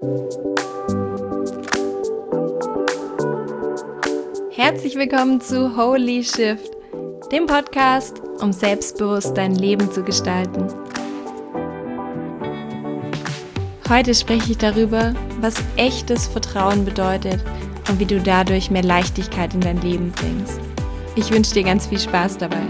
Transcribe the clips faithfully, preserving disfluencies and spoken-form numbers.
Herzlich willkommen zu Holy Shift, dem Podcast, um selbstbewusst dein Leben zu gestalten. Heute spreche ich darüber, was echtes Vertrauen bedeutet und wie du dadurch mehr Leichtigkeit in dein Leben bringst. Ich wünsche dir ganz viel Spaß dabei.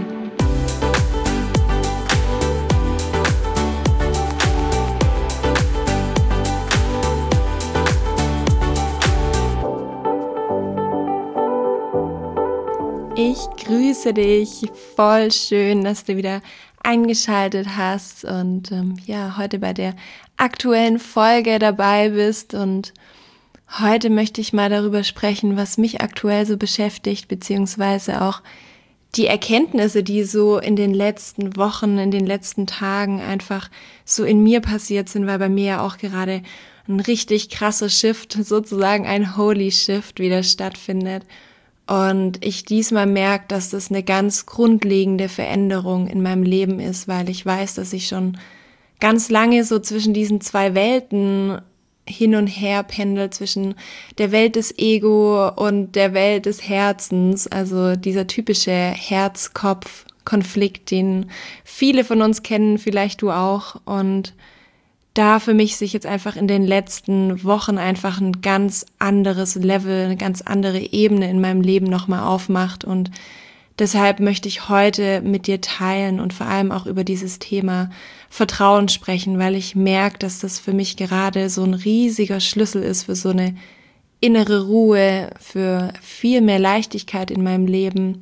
Ich grüße dich, voll schön, dass du wieder eingeschaltet hast und ähm, ja, heute bei der aktuellen Folge dabei bist. Und heute möchte ich mal darüber sprechen, was mich aktuell so beschäftigt, beziehungsweise auch die Erkenntnisse, die so in den letzten Wochen, in den letzten Tagen einfach so in mir passiert sind, weil bei mir ja auch gerade ein richtig krasser Shift, sozusagen ein Holy Shift wieder stattfindet. Und ich diesmal merke, dass das eine ganz grundlegende Veränderung in meinem Leben ist, weil ich weiß, dass ich schon ganz lange so zwischen diesen zwei Welten hin und her pendel, zwischen der Welt des Ego und der Welt des Herzens, also dieser typische Herz-Kopf-Konflikt, den viele von uns kennen, vielleicht du auch. Und da für mich sich jetzt einfach in den letzten Wochen einfach ein ganz anderes Level, eine ganz andere Ebene in meinem Leben nochmal aufmacht. Und deshalb möchte ich heute mit dir teilen und vor allem auch über dieses Thema Vertrauen sprechen, weil ich merke, dass das für mich gerade so ein riesiger Schlüssel ist für so eine innere Ruhe, für viel mehr Leichtigkeit in meinem Leben.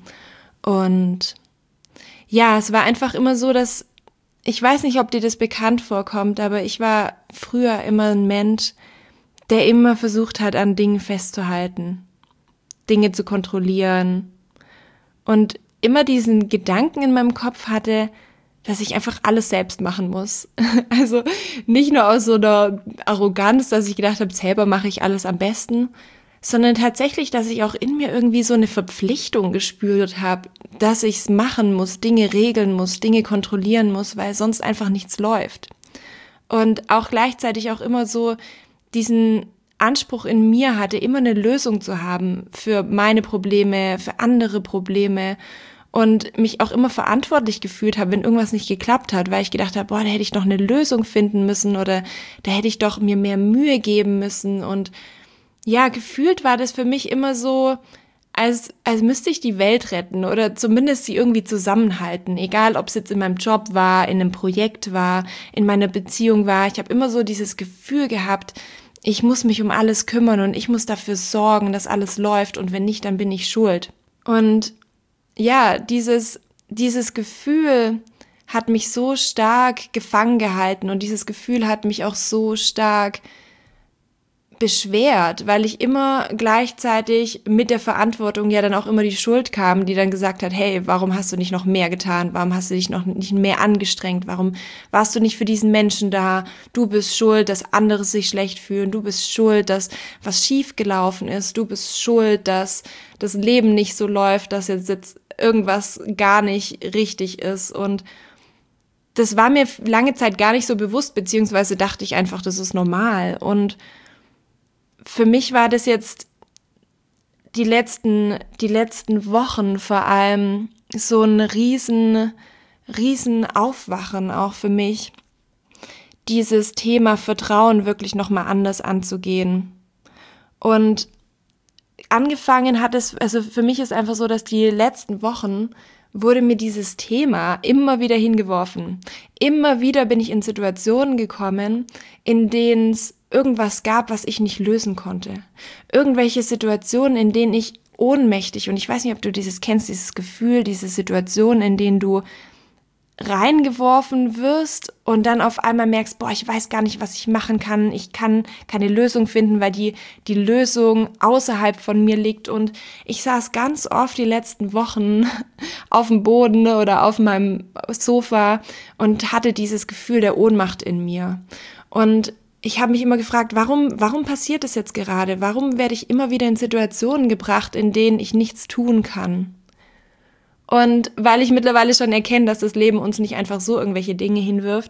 Und ja, es war einfach immer so, dass ich weiß nicht, ob dir das bekannt vorkommt, aber ich war früher immer ein Mensch, der immer versucht hat, an Dingen festzuhalten, Dinge zu kontrollieren und immer diesen Gedanken in meinem Kopf hatte, dass ich einfach alles selbst machen muss. Also nicht nur aus so einer Arroganz, dass ich gedacht habe, selber mache ich alles am besten, sondern tatsächlich, dass ich auch in mir irgendwie so eine Verpflichtung gespürt habe, dass ich es machen muss, Dinge regeln muss, Dinge kontrollieren muss, weil sonst einfach nichts läuft. Und auch gleichzeitig auch immer so diesen Anspruch in mir hatte, immer eine Lösung zu haben für meine Probleme, für andere Probleme und mich auch immer verantwortlich gefühlt habe, wenn irgendwas nicht geklappt hat, weil ich gedacht habe, boah, da hätte ich doch eine Lösung finden müssen oder da hätte ich doch mir mehr Mühe geben müssen. Und ja, gefühlt war das für mich immer so, als, als müsste ich die Welt retten oder zumindest sie irgendwie zusammenhalten. Egal, ob es jetzt in meinem Job war, in einem Projekt war, in meiner Beziehung war. Ich habe immer so dieses Gefühl gehabt, ich muss mich um alles kümmern und ich muss dafür sorgen, dass alles läuft und wenn nicht, dann bin ich schuld. Und ja, dieses, dieses Gefühl hat mich so stark gefangen gehalten und dieses Gefühl hat mich auch so stark beschwert, weil ich immer gleichzeitig mit der Verantwortung ja dann auch immer die Schuld kam, die dann gesagt hat, hey, warum hast du nicht noch mehr getan? Warum hast du dich noch nicht mehr angestrengt? Warum warst du nicht für diesen Menschen da? Du bist schuld, dass andere sich schlecht fühlen. Du bist schuld, dass was schief gelaufen ist. Du bist schuld, dass das Leben nicht so läuft, dass jetzt, jetzt irgendwas gar nicht richtig ist. Und das war mir lange Zeit gar nicht so bewusst, beziehungsweise dachte ich einfach, das ist normal. Und für mich war das jetzt die letzten, die letzten Wochen vor allem so ein riesen, riesen Aufwachen auch für mich, dieses Thema Vertrauen wirklich nochmal anders anzugehen. Und angefangen hat es, also für mich ist einfach so, dass die letzten Wochen wurde mir dieses Thema immer wieder hingeworfen. Immer wieder bin ich in Situationen gekommen, in denen es irgendwas gab, was ich nicht lösen konnte. Irgendwelche Situationen, in denen ich ohnmächtig, und ich weiß nicht, ob du dieses kennst, dieses Gefühl, diese Situationen, in denen du reingeworfen wirst und dann auf einmal merkst, boah, ich weiß gar nicht, was ich machen kann, ich kann keine Lösung finden, weil die, die Lösung außerhalb von mir liegt. Und ich saß ganz oft die letzten Wochen auf dem Boden oder auf meinem Sofa und hatte dieses Gefühl der Ohnmacht in mir. Und ich habe mich immer gefragt, warum, warum passiert das jetzt gerade? Warum werde ich immer wieder in Situationen gebracht, in denen ich nichts tun kann? Und weil ich mittlerweile schon erkenne, dass das Leben uns nicht einfach so irgendwelche Dinge hinwirft,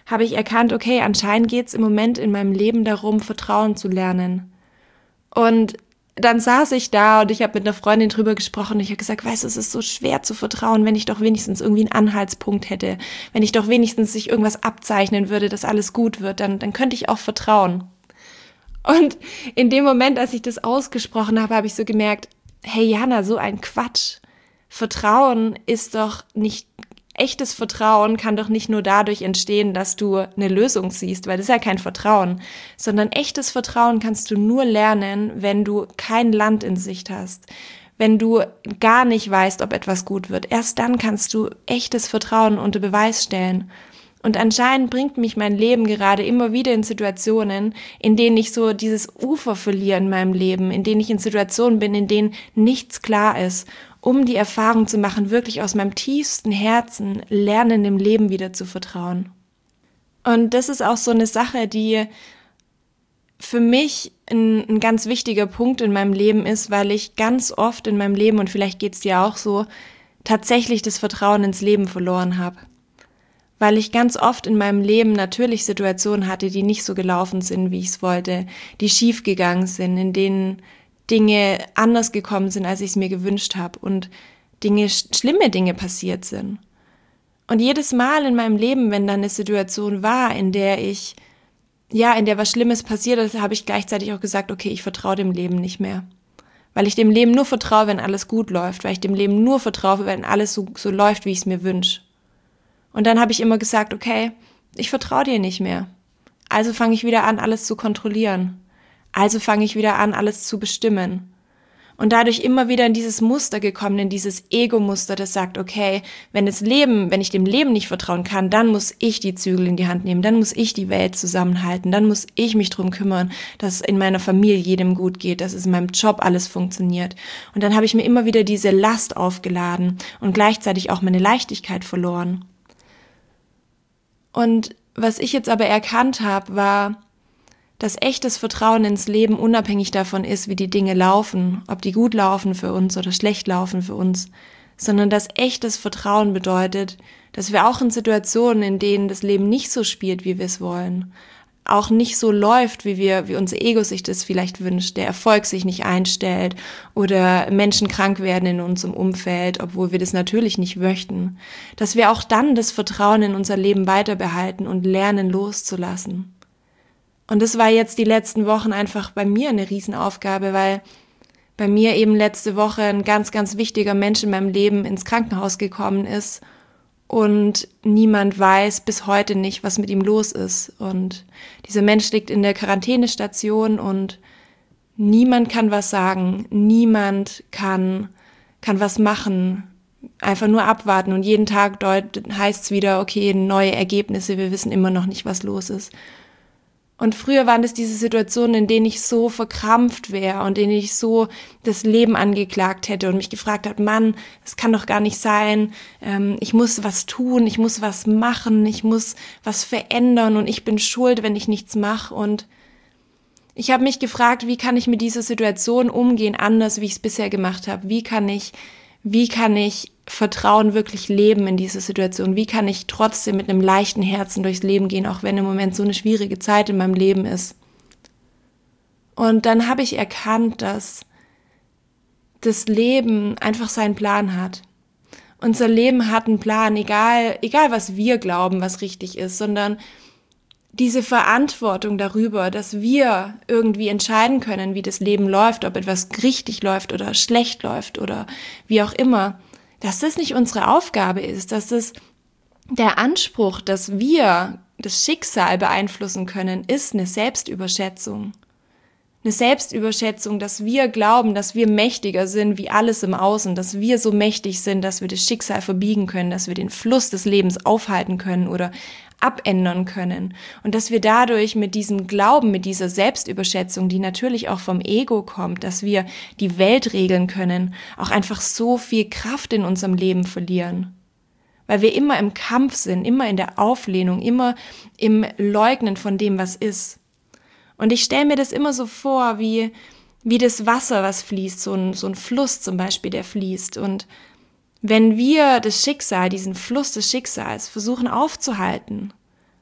habe ich erkannt, okay, anscheinend geht es im Moment in meinem Leben darum, Vertrauen zu lernen. Und dann saß ich da und ich habe mit einer Freundin drüber gesprochen und ich habe gesagt, weißt du, es ist so schwer zu vertrauen, wenn ich doch wenigstens irgendwie einen Anhaltspunkt hätte, wenn ich doch wenigstens sich irgendwas abzeichnen würde, dass alles gut wird, dann, dann könnte ich auch vertrauen. Und in dem Moment, als ich das ausgesprochen habe, habe ich so gemerkt, hey Jana, so ein Quatsch. Vertrauen ist doch nicht, echtes Vertrauen kann doch nicht nur dadurch entstehen, dass du eine Lösung siehst, weil das ist ja kein Vertrauen, sondern echtes Vertrauen kannst du nur lernen, wenn du kein Land in Sicht hast, wenn du gar nicht weißt, ob etwas gut wird. Erst dann kannst du echtes Vertrauen unter Beweis stellen. Und anscheinend bringt mich mein Leben gerade immer wieder in Situationen, in denen ich so dieses Ufer verliere in meinem Leben, in denen ich in Situationen bin, in denen nichts klar ist, um die Erfahrung zu machen, wirklich aus meinem tiefsten Herzen lernen, dem Leben wieder zu vertrauen. Und das ist auch so eine Sache, die für mich ein, ein ganz wichtiger Punkt in meinem Leben ist, weil ich ganz oft in meinem Leben, und vielleicht geht's dir auch so, tatsächlich das Vertrauen ins Leben verloren habe. Weil ich ganz oft in meinem Leben natürlich Situationen hatte, die nicht so gelaufen sind, wie ich es wollte, die schief gegangen sind, in denen Dinge anders gekommen sind, als ich es mir gewünscht habe und Dinge, schlimme Dinge passiert sind. Und jedes Mal in meinem Leben, wenn dann eine Situation war, in der ich, ja, in der was Schlimmes passiert ist, habe ich gleichzeitig auch gesagt, okay, ich vertraue dem Leben nicht mehr. Weil ich dem Leben nur vertraue, wenn alles gut läuft, weil ich dem Leben nur vertraue, wenn alles so, so läuft, wie ich es mir wünsche. Und dann habe ich immer gesagt, okay, ich vertraue dir nicht mehr. Also fange ich wieder an, alles zu kontrollieren. Also fange ich wieder an, alles zu bestimmen. Und dadurch immer wieder in dieses Muster gekommen, in dieses Ego-Muster, das sagt, okay, wenn das Leben, wenn ich dem Leben nicht vertrauen kann, dann muss ich die Zügel in die Hand nehmen, dann muss ich die Welt zusammenhalten, dann muss ich mich drum kümmern, dass es in meiner Familie jedem gut geht, dass es in meinem Job alles funktioniert. Und dann habe ich mir immer wieder diese Last aufgeladen und gleichzeitig auch meine Leichtigkeit verloren. Und was ich jetzt aber erkannt habe, war, dass echtes Vertrauen ins Leben unabhängig davon ist, wie die Dinge laufen, ob die gut laufen für uns oder schlecht laufen für uns, sondern dass echtes Vertrauen bedeutet, dass wir auch in Situationen, in denen das Leben nicht so spielt, wie wir es wollen, auch nicht so läuft, wie wir, wie unser Ego sich das vielleicht wünscht, der Erfolg sich nicht einstellt oder Menschen krank werden in unserem Umfeld, obwohl wir das natürlich nicht möchten, dass wir auch dann das Vertrauen in unser Leben weiter behalten und lernen loszulassen. Und das war jetzt die letzten Wochen einfach bei mir eine Riesenaufgabe, weil bei mir eben letzte Woche ein ganz, ganz wichtiger Mensch in meinem Leben ins Krankenhaus gekommen ist und niemand weiß bis heute nicht, was mit ihm los ist. Und dieser Mensch liegt in der Quarantänestation und niemand kann was sagen, niemand kann, kann was machen, einfach nur abwarten. Und jeden Tag heißt es wieder, okay, neue Ergebnisse, wir wissen immer noch nicht, was los ist. Und früher waren es diese Situationen, in denen ich so verkrampft wäre und in denen ich so das Leben angeklagt hätte und mich gefragt habe, Mann, das kann doch gar nicht sein, ähm, ich muss was tun, ich muss was machen, ich muss was verändern und ich bin schuld, wenn ich nichts mache. Und ich habe mich gefragt, wie kann ich mit dieser Situation umgehen, anders, wie ich es bisher gemacht habe? Wie kann ich, wie kann ich Vertrauen wirklich leben in dieser Situation? Wie kann ich trotzdem mit einem leichten Herzen durchs Leben gehen, auch wenn im Moment so eine schwierige Zeit in meinem Leben ist? Und dann habe ich erkannt, dass das Leben einfach seinen Plan hat. Unser Leben hat einen Plan, egal, egal was wir glauben, was richtig ist, sondern diese Verantwortung darüber, dass wir irgendwie entscheiden können, wie das Leben läuft, ob etwas richtig läuft oder schlecht läuft oder wie auch immer, dass das nicht unsere Aufgabe ist, dass das der Anspruch, dass wir das Schicksal beeinflussen können, ist eine Selbstüberschätzung. Eine Selbstüberschätzung, dass wir glauben, dass wir mächtiger sind wie alles im Außen, dass wir so mächtig sind, dass wir das Schicksal verbiegen können, dass wir den Fluss des Lebens aufhalten können oder abändern können. Und dass wir dadurch mit diesem Glauben, mit dieser Selbstüberschätzung, die natürlich auch vom Ego kommt, dass wir die Welt regeln können, auch einfach so viel Kraft in unserem Leben verlieren. Weil wir immer im Kampf sind, immer in der Auflehnung, immer im Leugnen von dem, was ist. Und ich stelle mir das immer so vor, wie, wie das Wasser, was fließt, so ein, so ein Fluss zum Beispiel, der fließt. Und wenn wir das Schicksal, diesen Fluss des Schicksals versuchen aufzuhalten,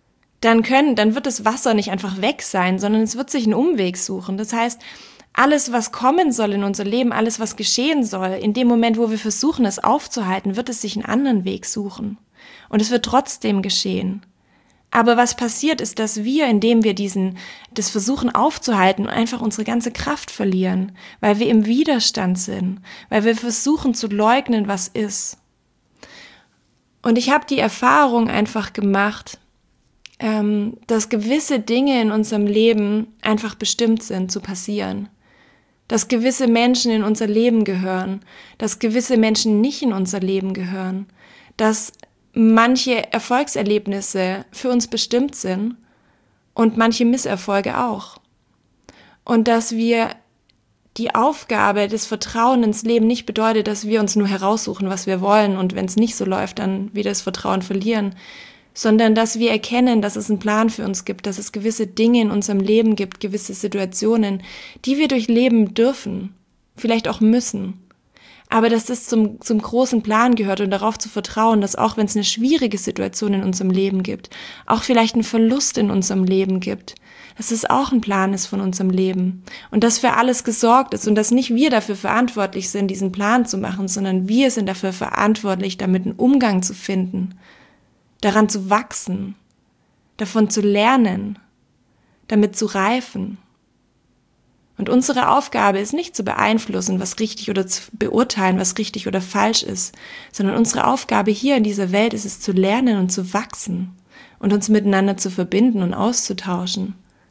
dann können, dann wird das Wasser nicht einfach weg sein, sondern es wird sich einen Umweg suchen. Das heißt, alles, was kommen soll in unser Leben, alles, was geschehen soll, in dem Moment, wo wir versuchen, es aufzuhalten, wird es sich einen anderen Weg suchen. Und es wird trotzdem geschehen. Aber was passiert ist, dass wir, indem wir diesen, das versuchen aufzuhalten, einfach unsere ganze Kraft verlieren, weil wir im Widerstand sind, weil wir versuchen zu leugnen, was ist. Und ich habe die Erfahrung einfach gemacht, ähm, dass gewisse Dinge in unserem Leben einfach bestimmt sind zu passieren. Dass gewisse Menschen in unser Leben gehören, dass gewisse Menschen nicht in unser Leben gehören, dass manche Erfolgserlebnisse für uns bestimmt sind und manche Misserfolge auch. Und dass wir die Aufgabe des Vertrauens ins Leben nicht bedeutet, dass wir uns nur heraussuchen, was wir wollen und wenn es nicht so läuft, dann wieder das Vertrauen verlieren, sondern dass wir erkennen, dass es einen Plan für uns gibt, dass es gewisse Dinge in unserem Leben gibt, gewisse Situationen, die wir durchleben dürfen, vielleicht auch müssen. Aber dass das zum, zum großen Plan gehört und darauf zu vertrauen, dass auch wenn es eine schwierige Situation in unserem Leben gibt, auch vielleicht einen Verlust in unserem Leben gibt, dass es auch ein Plan ist von unserem Leben und dass für alles gesorgt ist und dass nicht wir dafür verantwortlich sind, diesen Plan zu machen, sondern wir sind dafür verantwortlich, damit einen Umgang zu finden, daran zu wachsen, davon zu lernen, damit zu reifen. Und unsere Aufgabe ist nicht zu beeinflussen, was richtig oder zu beurteilen, was richtig oder falsch ist, sondern unsere Aufgabe hier in dieser Welt ist es zu lernen und zu wachsen und uns miteinander zu verbinden und auszutauschen.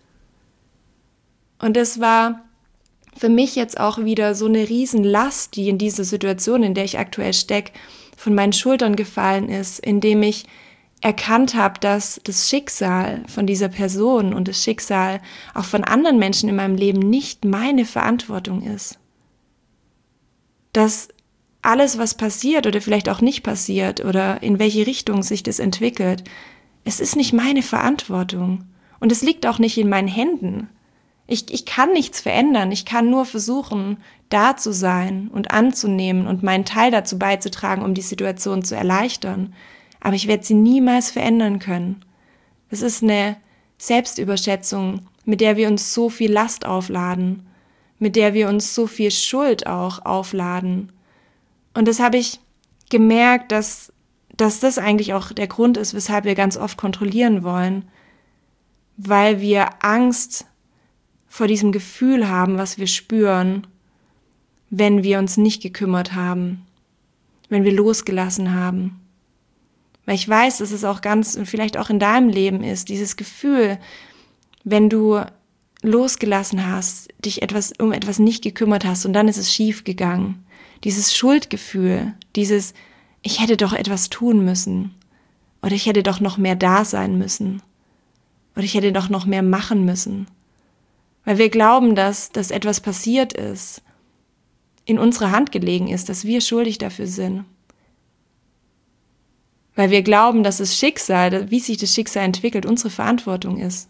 Und es war für mich jetzt auch wieder so eine Riesenlast, die in dieser Situation, in der ich aktuell stecke, von meinen Schultern gefallen ist, indem ich erkannt habe, dass das Schicksal von dieser Person und das Schicksal auch von anderen Menschen in meinem Leben nicht meine Verantwortung ist. Dass alles, was passiert oder vielleicht auch nicht passiert oder in welche Richtung sich das entwickelt, es ist nicht meine Verantwortung und es liegt auch nicht in meinen Händen. Ich, ich kann nichts verändern, ich kann nur versuchen, da zu sein und anzunehmen und meinen Teil dazu beizutragen, um die Situation zu erleichtern. Aber ich werde sie niemals verändern können. Das ist eine Selbstüberschätzung, mit der wir uns so viel Last aufladen, mit der wir uns so viel Schuld auch aufladen. Und das habe ich gemerkt, dass, dass das eigentlich auch der Grund ist, weshalb wir ganz oft kontrollieren wollen, weil wir Angst vor diesem Gefühl haben, was wir spüren, wenn wir uns nicht gekümmert haben, wenn wir losgelassen haben. Weil ich weiß, dass es auch ganz, und vielleicht auch in deinem Leben ist, dieses Gefühl, wenn du losgelassen hast, dich etwas um etwas nicht gekümmert hast und dann ist es schief gegangen. Dieses Schuldgefühl, dieses, ich hätte doch etwas tun müssen oder ich hätte doch noch mehr da sein müssen oder ich hätte doch noch mehr machen müssen. Weil wir glauben, dass, dass etwas passiert ist, in unserer Hand gelegen ist, dass wir schuldig dafür sind. Weil wir glauben, dass das Schicksal, wie sich das Schicksal entwickelt, unsere Verantwortung ist.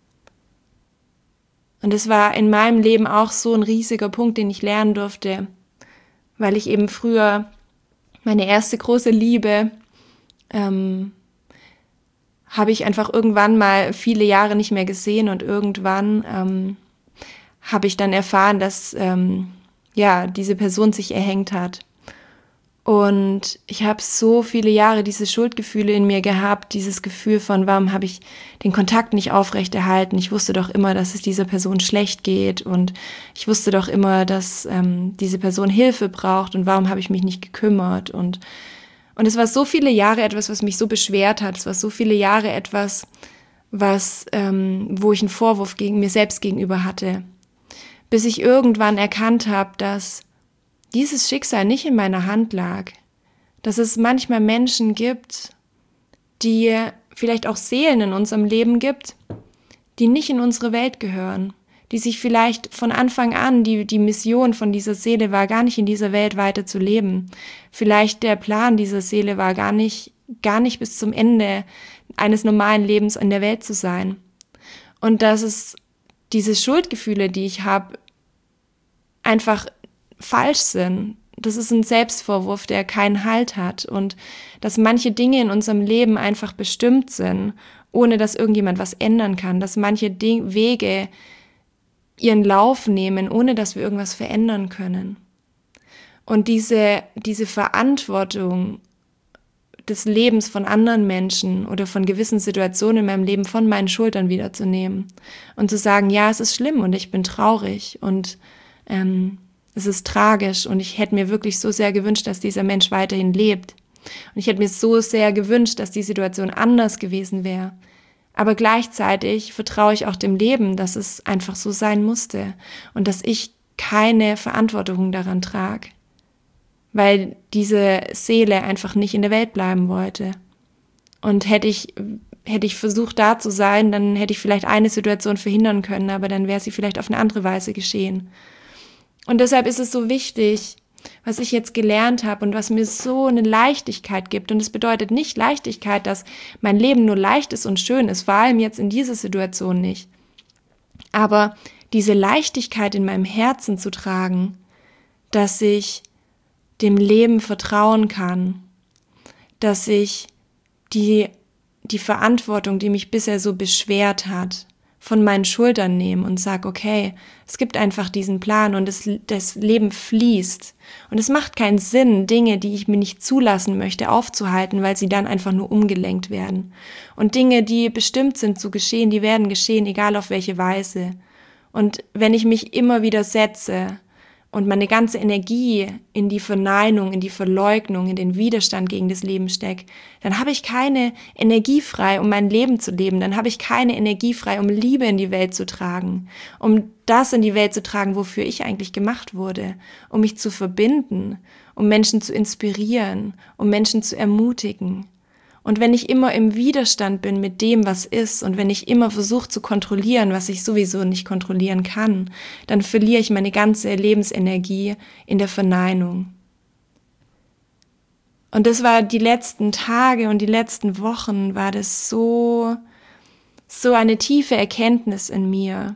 Und es war in meinem Leben auch so ein riesiger Punkt, den ich lernen durfte, weil ich eben früher meine erste große Liebe ähm, habe ich einfach irgendwann mal viele Jahre nicht mehr gesehen und irgendwann ähm, habe ich dann erfahren, dass ähm, ja diese Person sich erhängt hat. Und ich habe so viele Jahre diese Schuldgefühle in mir gehabt, dieses Gefühl von, warum habe ich den Kontakt nicht aufrechterhalten? Ich wusste doch immer, dass es dieser Person schlecht geht und ich wusste doch immer, dass ähm, diese Person Hilfe braucht und warum habe ich mich nicht gekümmert? Und und es war so viele Jahre etwas, was mich so beschwert hat. Es war so viele Jahre etwas, was ähm, wo ich einen Vorwurf gegen mir selbst gegenüber hatte, bis ich irgendwann erkannt habe, dass dieses Schicksal nicht in meiner Hand lag, dass es manchmal Menschen gibt, die vielleicht auch Seelen in unserem Leben gibt, die nicht in unsere Welt gehören, die sich vielleicht von Anfang an, die, die Mission von dieser Seele war, gar nicht in dieser Welt weiter zu leben. Vielleicht der Plan dieser Seele war gar nicht, gar nicht bis zum Ende eines normalen Lebens in der Welt zu sein. Und dass es diese Schuldgefühle, die ich habe, einfach falsch sind. Das ist ein Selbstvorwurf, der keinen Halt hat und dass manche Dinge in unserem Leben einfach bestimmt sind ohne dass irgendjemand was ändern kann, dass manche Ding- Wege ihren Lauf nehmen, ohne dass wir irgendwas verändern können. Und diese, diese Verantwortung des Lebens von anderen Menschen oder von gewissen Situationen in meinem Leben von meinen Schultern wiederzunehmen und zu sagen, ja, es ist schlimm und ich bin traurig und ähm, es ist tragisch und ich hätte mir wirklich so sehr gewünscht, dass dieser Mensch weiterhin lebt. Und ich hätte mir so sehr gewünscht, dass die Situation anders gewesen wäre. Aber gleichzeitig vertraue ich auch dem Leben, dass es einfach so sein musste und dass ich keine Verantwortung daran trage, weil diese Seele einfach nicht in der Welt bleiben wollte. Und hätte ich, hätte ich versucht, da zu sein, dann hätte ich vielleicht eine Situation verhindern können, aber dann wäre sie vielleicht auf eine andere Weise geschehen. Und deshalb ist es so wichtig, was ich jetzt gelernt habe und was mir so eine Leichtigkeit gibt. Und es bedeutet nicht Leichtigkeit, dass mein Leben nur leicht ist und schön ist, vor allem jetzt in dieser Situation nicht. Aber diese Leichtigkeit in meinem Herzen zu tragen, dass ich dem Leben vertrauen kann, dass ich die, die Verantwortung, die mich bisher so beschwert hat, von meinen Schultern nehme und sage, okay, es gibt einfach diesen Plan und das, das Leben fließt. Und es macht keinen Sinn, Dinge, die ich mir nicht zulassen möchte, aufzuhalten, weil sie dann einfach nur umgelenkt werden. Und Dinge, die bestimmt sind zu geschehen, die werden geschehen, egal auf welche Weise. Und wenn ich mich immer wieder setze und meine ganze Energie in die Verneinung, in die Verleugnung, in den Widerstand gegen das Leben stecke, dann habe ich keine Energie frei, um mein Leben zu leben. Dann habe ich keine Energie frei, um Liebe in die Welt zu tragen, um das in die Welt zu tragen, wofür ich eigentlich gemacht wurde, um mich zu verbinden, um Menschen zu inspirieren, um Menschen zu ermutigen. Und wenn ich immer im Widerstand bin mit dem, was ist, und wenn ich immer versuche zu kontrollieren, was ich sowieso nicht kontrollieren kann, dann verliere ich meine ganze Lebensenergie in der Verneinung. Und das war die letzten Tage und die letzten Wochen, war das so, so eine tiefe Erkenntnis in mir,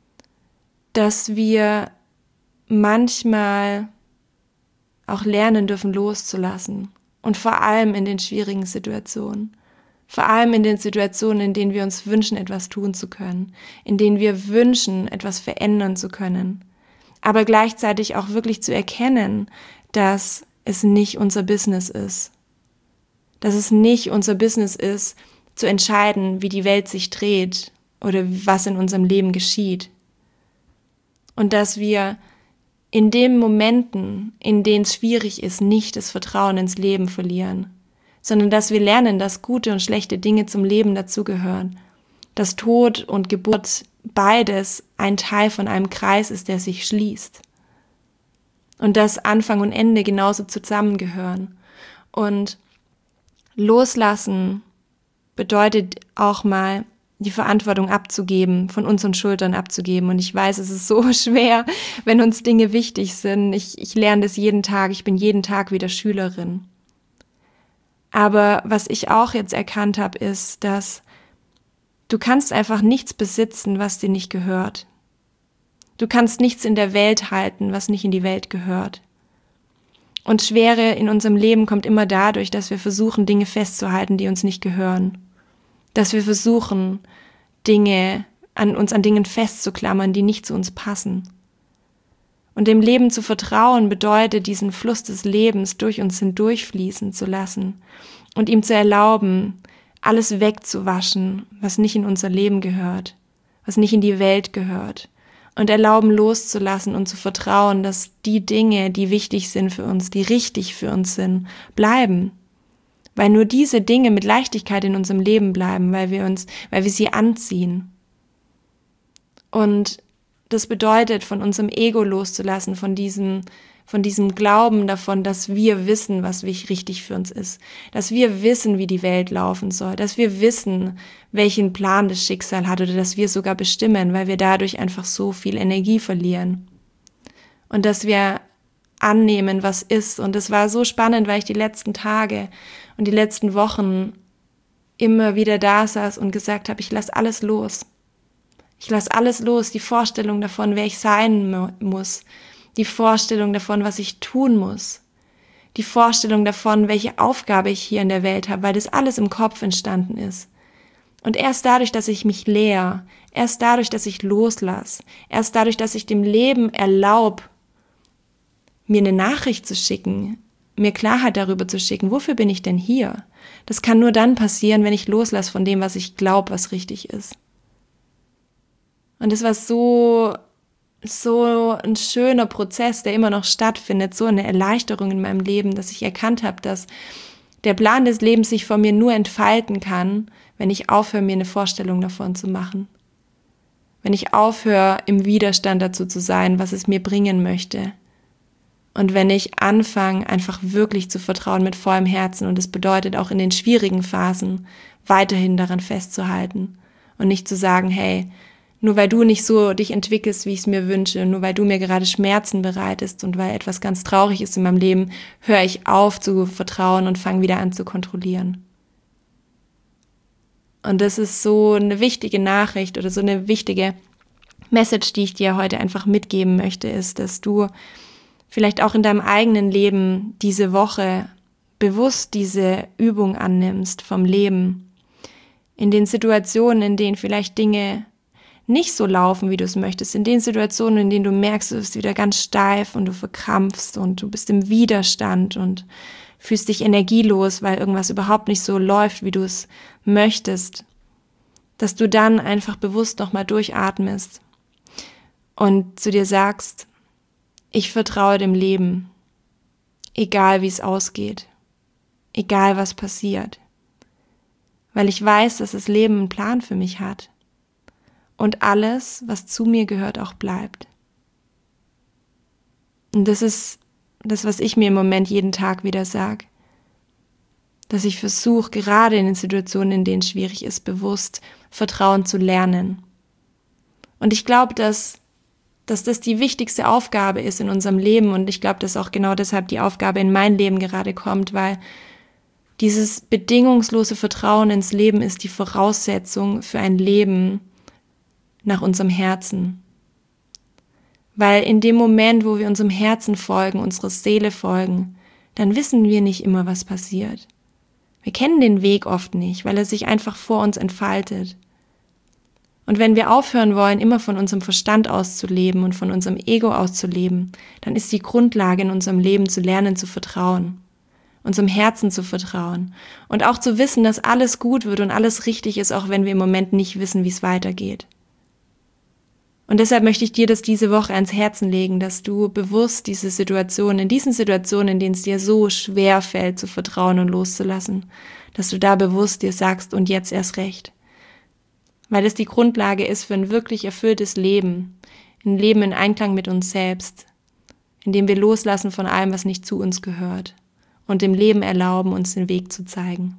dass wir manchmal auch lernen dürfen, loszulassen. Und vor allem in den schwierigen Situationen. Vor allem in den Situationen, in denen wir uns wünschen, etwas tun zu können. In denen wir wünschen, etwas verändern zu können. Aber gleichzeitig auch wirklich zu erkennen, dass es nicht unser Business ist. Dass es nicht unser Business ist, zu entscheiden, wie die Welt sich dreht oder was in unserem Leben geschieht. Und dass wir in den Momenten, in denen es schwierig ist, nicht das Vertrauen ins Leben verlieren, sondern dass wir lernen, dass gute und schlechte Dinge zum Leben dazugehören, dass Tod und Geburt beides ein Teil von einem Kreis ist, der sich schließt und dass Anfang und Ende genauso zusammengehören. Und loslassen bedeutet auch mal, die Verantwortung abzugeben, von unseren Schultern abzugeben. Und ich weiß, es ist so schwer, wenn uns Dinge wichtig sind. Ich, ich lerne das jeden Tag, ich bin jeden Tag wieder Schülerin. Aber was ich auch jetzt erkannt habe, ist, dass du kannst einfach nichts besitzen, was dir nicht gehört. Du kannst nichts in der Welt halten, was nicht in die Welt gehört. Und Schwere in unserem Leben kommt immer dadurch, dass wir versuchen, Dinge festzuhalten, die uns nicht gehören. Dass wir versuchen, Dinge an uns an Dingen festzuklammern, die nicht zu uns passen. Und dem Leben zu vertrauen bedeutet, diesen Fluss des Lebens durch uns hindurchfließen zu lassen und ihm zu erlauben, alles wegzuwaschen, was nicht in unser Leben gehört, was nicht in die Welt gehört. Und erlauben loszulassen und zu vertrauen, dass die Dinge, die wichtig sind für uns, die richtig für uns sind, bleiben. Weil nur diese Dinge mit Leichtigkeit in unserem Leben bleiben, weil wir uns, weil wir sie anziehen. Und das bedeutet, von unserem Ego loszulassen, von diesem, von diesem Glauben davon, dass wir wissen, was richtig für uns ist, dass wir wissen, wie die Welt laufen soll, dass wir wissen, welchen Plan das Schicksal hat oder dass wir sogar bestimmen, weil wir dadurch einfach so viel Energie verlieren. Und dass wir annehmen, was ist. Und es war so spannend, weil ich die letzten Tage und die letzten Wochen immer wieder da saß und gesagt habe, ich lasse alles los. Ich lasse alles los, die Vorstellung davon, wer ich sein mu- muss, die Vorstellung davon, was ich tun muss, die Vorstellung davon, welche Aufgabe ich hier in der Welt habe, weil das alles im Kopf entstanden ist. Und erst dadurch, dass ich mich leer, erst dadurch, dass ich loslasse, erst dadurch, dass ich dem Leben erlaube, mir eine Nachricht zu schicken, mir Klarheit darüber zu schicken, wofür bin ich denn hier? Das kann nur dann passieren, wenn ich loslasse von dem, was ich glaube, was richtig ist. Und das war so, so ein schöner Prozess, der immer noch stattfindet, so eine Erleichterung in meinem Leben, dass ich erkannt habe, dass der Plan des Lebens sich von mir nur entfalten kann, wenn ich aufhöre, mir eine Vorstellung davon zu machen. Wenn ich aufhöre, im Widerstand dazu zu sein, was es mir bringen möchte. Und wenn ich anfange, einfach wirklich zu vertrauen mit vollem Herzen, und das bedeutet auch in den schwierigen Phasen weiterhin daran festzuhalten und nicht zu sagen, hey, nur weil du nicht so dich entwickelst, wie ich es mir wünsche, nur weil du mir gerade Schmerzen bereitest und weil etwas ganz traurig ist in meinem Leben, höre ich auf zu vertrauen und fange wieder an zu kontrollieren. Und das ist so eine wichtige Nachricht oder so eine wichtige Message, die ich dir heute einfach mitgeben möchte, ist, dass du vielleicht auch in deinem eigenen Leben diese Woche bewusst diese Übung annimmst vom Leben. In den Situationen, in denen vielleicht Dinge nicht so laufen, wie du es möchtest, in den Situationen, in denen du merkst, du bist wieder ganz steif und du verkrampfst und du bist im Widerstand und fühlst dich energielos, weil irgendwas überhaupt nicht so läuft, wie du es möchtest, dass du dann einfach bewusst nochmal durchatmest und zu dir sagst, ich vertraue dem Leben, egal wie es ausgeht, egal was passiert, weil ich weiß, dass das Leben einen Plan für mich hat. Und alles, was zu mir gehört, auch bleibt. Und das ist das, was ich mir im Moment jeden Tag wieder sage. Dass ich versuche, gerade in den Situationen, in denen es schwierig ist, bewusst Vertrauen zu lernen. Und ich glaube, dass, dass das die wichtigste Aufgabe ist in unserem Leben. Und ich glaube, dass auch genau deshalb die Aufgabe in mein Leben gerade kommt, weil dieses bedingungslose Vertrauen ins Leben ist die Voraussetzung für ein Leben nach unserem Herzen. Weil in dem Moment, wo wir unserem Herzen folgen, unserer Seele folgen, dann wissen wir nicht immer, was passiert. Wir kennen den Weg oft nicht, weil er sich einfach vor uns entfaltet. Und wenn wir aufhören wollen, immer von unserem Verstand auszuleben und von unserem Ego auszuleben, dann ist die Grundlage in unserem Leben zu lernen, zu vertrauen. Unserem Herzen zu vertrauen. Und auch zu wissen, dass alles gut wird und alles richtig ist, auch wenn wir im Moment nicht wissen, wie es weitergeht. Und deshalb möchte ich dir das diese Woche ans Herzen legen, dass du bewusst diese Situationen, in diesen Situationen, in denen es dir so schwer fällt, zu vertrauen und loszulassen, dass du da bewusst dir sagst, und jetzt erst recht. Weil es die Grundlage ist für ein wirklich erfülltes Leben, ein Leben in Einklang mit uns selbst, in dem wir loslassen von allem, was nicht zu uns gehört und dem Leben erlauben, uns den Weg zu zeigen.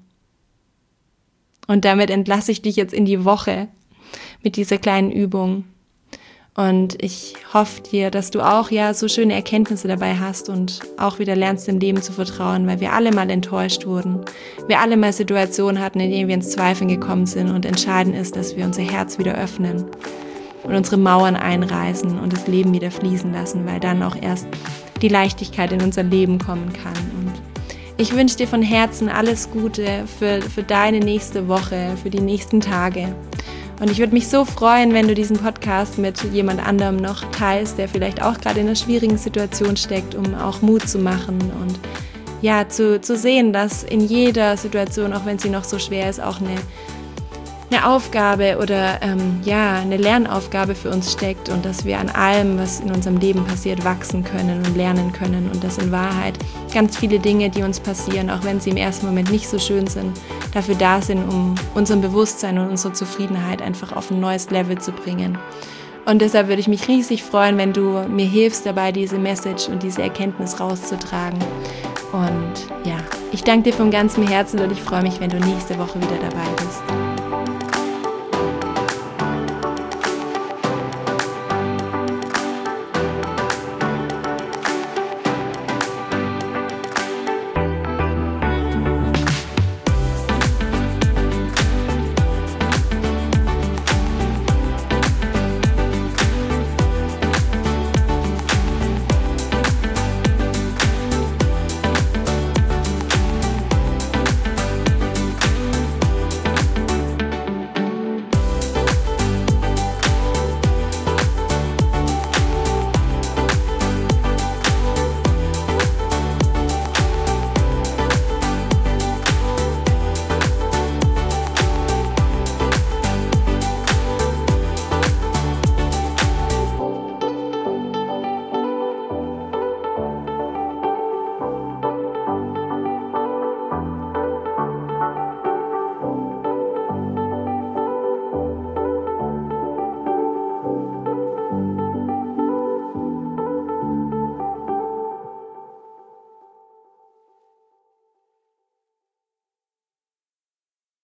Und damit entlasse ich dich jetzt in die Woche mit dieser kleinen Übung. Und ich hoffe dir, dass du auch ja so schöne Erkenntnisse dabei hast und auch wieder lernst, dem Leben zu vertrauen, weil wir alle mal enttäuscht wurden. Wir alle mal Situationen hatten, in denen wir ins Zweifeln gekommen sind, und entscheidend ist, dass wir unser Herz wieder öffnen und unsere Mauern einreißen und das Leben wieder fließen lassen, weil dann auch erst die Leichtigkeit in unser Leben kommen kann. Und ich wünsche dir von Herzen alles Gute für, für deine nächste Woche, für die nächsten Tage. Und ich würde mich so freuen, wenn du diesen Podcast mit jemand anderem noch teilst, der vielleicht auch gerade in einer schwierigen Situation steckt, um auch Mut zu machen und ja, zu, zu sehen, dass in jeder Situation, auch wenn sie noch so schwer ist, auch eine, eine Aufgabe oder ähm, ja, eine Lernaufgabe für uns steckt und dass wir an allem, was in unserem Leben passiert, wachsen können und lernen können und dass in Wahrheit ganz viele Dinge, die uns passieren, auch wenn sie im ersten Moment nicht so schön sind, dafür da sind, um unser Bewusstsein und unsere Zufriedenheit einfach auf ein neues Level zu bringen. Und deshalb würde ich mich riesig freuen, wenn du mir hilfst dabei, diese Message und diese Erkenntnis rauszutragen. Und ja, ich danke dir von ganzem Herzen und ich freue mich, wenn du nächste Woche wieder dabei bist.